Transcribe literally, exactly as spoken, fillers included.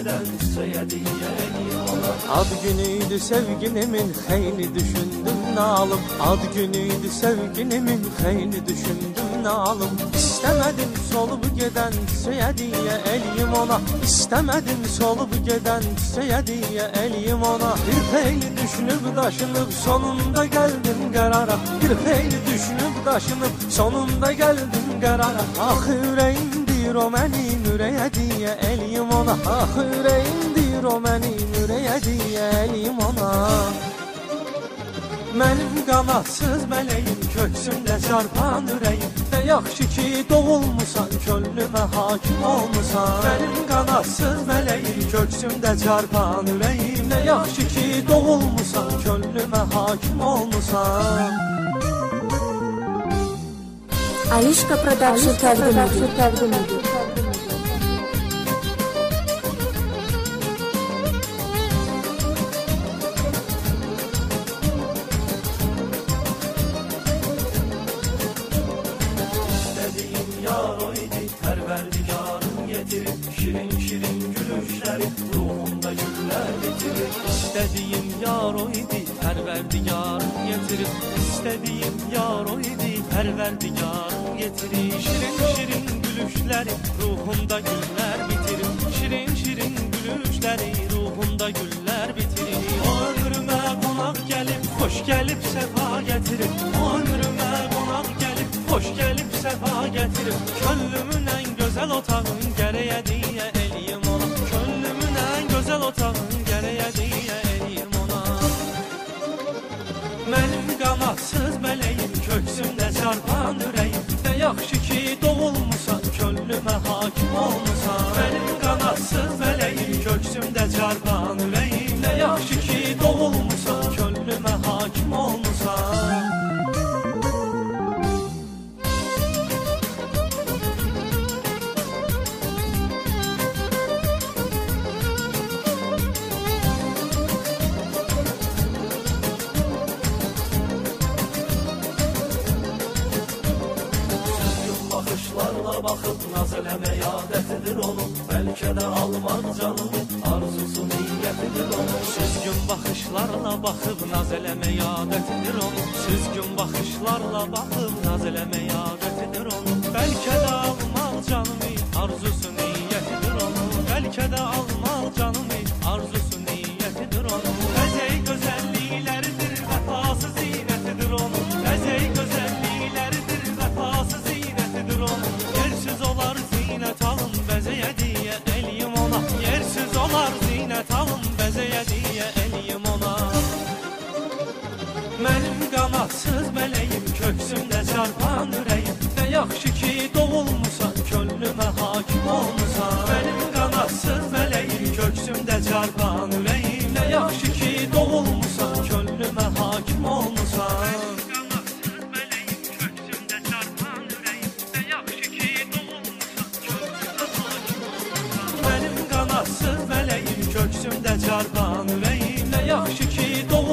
gedən söyədiyə eləyim ona. Ad günüydü sevgilimin, xeyli düşündüm nalım. Ad günüydü sevgilimin, xeyli düşündüm nalım. İstəmədim solub gedən söyədiyə eləyim ona. İstəmədim solub gedən söyədiyə eləyim ona. Bir xeyli düşünüb daşınıb sonunda gəldim qərara. Bir xeyli düşünüb daşınıb sonunda gəldim qərara. Axı ürəyimdir o mənim ürəyə deyə eləyim ona. Axı ürəyimdir o mənim ürəyə deyə eləyim ona. Mənim qanadsız mələyim, köksümdə çarpan ürəyim. Nə yaxşı ki doğulmusan, könlümə hakim olmusan. Mənim qanadsız mələyim, köksümdə çarpan ürəyim. Nə yaxşı ki doğulmusan, könlümə hakim olmusan. Alişka Production təqdim edir. Şirin şirin gülüşləri ruhumda güller getirir. İstədiyim yar o idi, pərverdigarım getirir. İstədiyim yar o idi, pərverdigarım getirir. Şirin şirin gülüşləri ruhumda güller bitirir. Şirin şirin gülüşləri ruhumda güller bitirir. O ömrümə qonaq gəlib, xoş gəlib səfa gətirir. O ömrümə qonaq gəlib, xoş gəlib səfa gətirir. Könlümün ən gözəl otağın gərəyə deyə eləyim ona. Könlümün ən gözəl otağın gərəyə deyə eləyim ona. Mənim qanadsız mələyim, köksümdə çarpan ürəyim. Nə yaxşı ki doğulmusan, könlümə hakim olmusan. Mənim qanadsız mələyim, köksümdə çarpan ürəyim. Nə yaxşı ki doğulmusan, könlümə hakim olmusan. Baxıb naz eləmək adətidir onun. Bəlkə də almaq canımın arzusu niyyətidir onun. Süzgün baxışlarla baxıb naz eləmək adətidir onun. Süzgün baxışlarla baxıb naz eləmək adətidir onun. Bəlkə də almaq canımın arzusu niyyətidir onun. Bəlkə də almaq canımın arzusu niyyətidir onun. Bəzək gözəllikləridir, vəfası zinətidir onun. Bəzək gözəllikləridir, vəfası zinətidir onun. Yersiz olar zinət alın, bəzəyə deyə eləyim ona. Yersiz olar zinət alın, bəzəyə deyə eləyim ona. Mənim qanadsız mələyim, köksümdə çarpan ürəyim. Nə yaxşı ki doğulmusan, könlümə hakim olmusan. Mənim qanadsız mələyim, köksümdə çarpan ürəyim. Nə yaxşı ki doğulmusan, könlümə hakim olmusan. Köksümdə çarpan ürəyim, nə yaxşı ki doğulmusan.